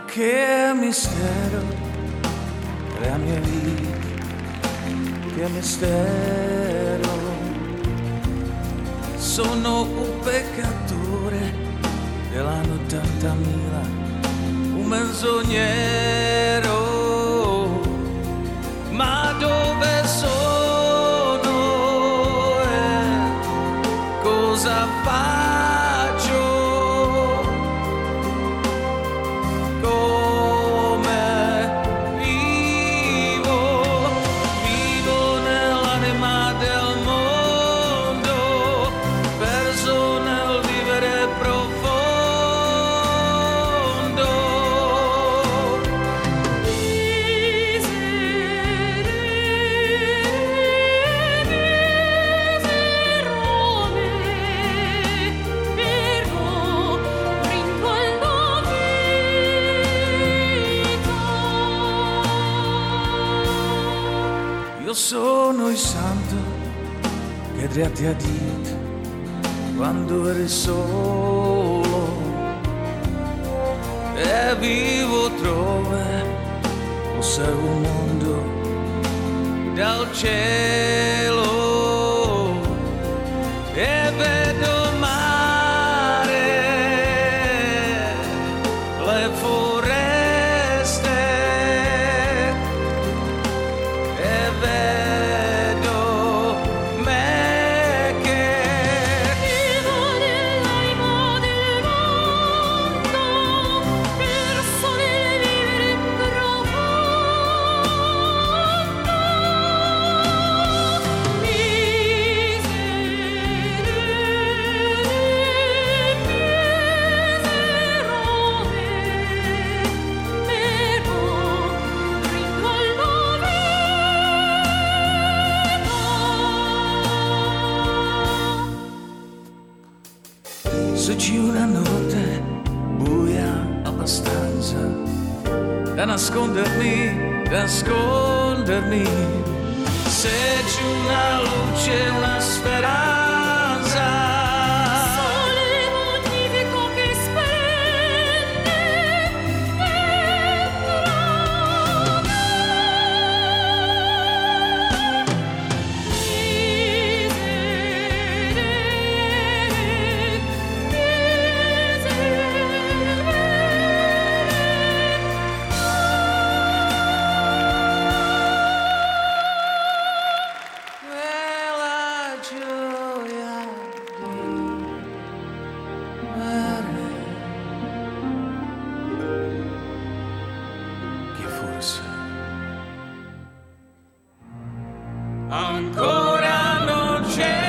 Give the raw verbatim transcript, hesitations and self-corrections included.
che mistero la mia vita, che mistero. Sono un peccatore dell'anno ottantamila, un menzognero, ma dove sono e cosa faccio? Io sono il santo che ti ha detto quando eri solo e vivo trove osservo un mondo dal cielo e vedo mare, le foreste e vedo me che vivo nell'animo del mondo per solo vivere profondo. Se c'è una notte buia abbastanza da nascondermi, da nascondermi, se c'è una luce, una speranza, Sole magnifico che splende dentro quella gioia di amare che forse ancora non c'è.